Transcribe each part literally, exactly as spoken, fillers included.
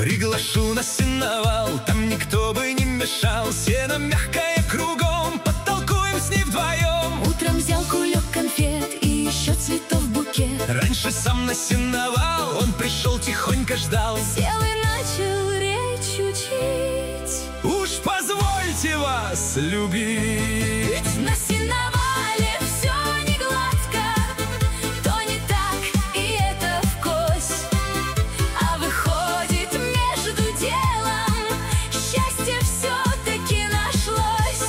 Приглашу на сеновал, там никто бы не мешал. Сено мягкое кругом, подтолкуем с ней вдвоем. Утром взял кулек конфет и еще цветов букет. Раньше сам на сеновал, он пришел, тихонько ждал. Сел и начал речь учить. Уж позвольте вас любить. На сеновале все не гладко, то не так, и это вкось. А выходит, между делом счастье все-таки нашлось.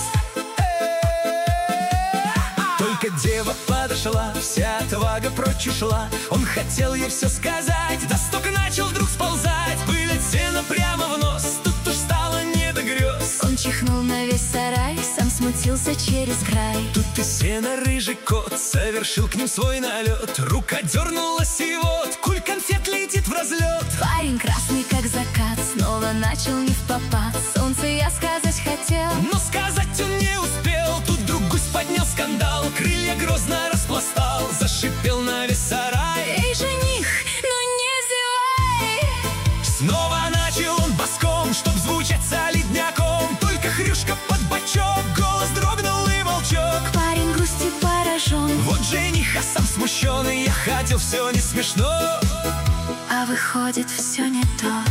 Только дева подошла, вся отвага прочь ушла. Он хотел ей все сказать, да стук начал вдруг сползать. Пыль от сена прямо в нос, тут уж стало не до грез. Он чихнул на весь сарай, сам смутился через край. Тут и сено рыжий кот совершил к ним свой налет. Рука дернулась, и вот куль конфет летит в разлет. Парень красный как закат снова начал не впопад. Солнце я сказать хотел, но сказать он не успел. Тут вдруг гусь поднял скандал, крылья грозно распластал, зашипел на весь сарай: эй, жених, ну не зевай! Снова начал он боском, чтоб звучать солидняком. Только хрюшка под бочок, голос дрогнул и молчок. Парень грусти поражен, вот жених, а сам смущенный: я хотел, все не смешно. А выходит, все не то.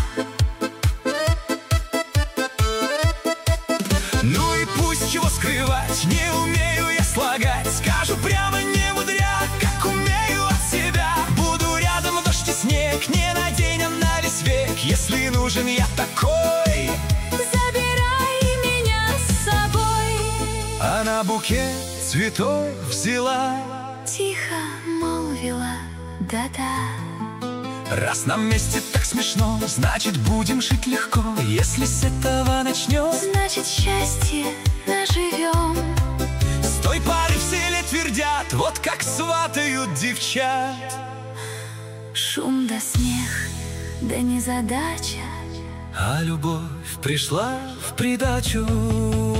Ну и пусть, чего скрывать, не умею я слагать. Скажу прямо, не мудря, как умею от себя. Буду рядом в дождь и снег, не на день, а на весь век. Если нужен я такой, забирай меня с собой. Она букет цветов взяла, Тихо молвила, да-да. раз нам вместе так смешно, значит, будем жить легко. Если с этого начнем, значит, счастье наживем. с той поры в селе твердят, вот как сватают девчат. Шум да смех, да незадача, А любовь пришла в придачу.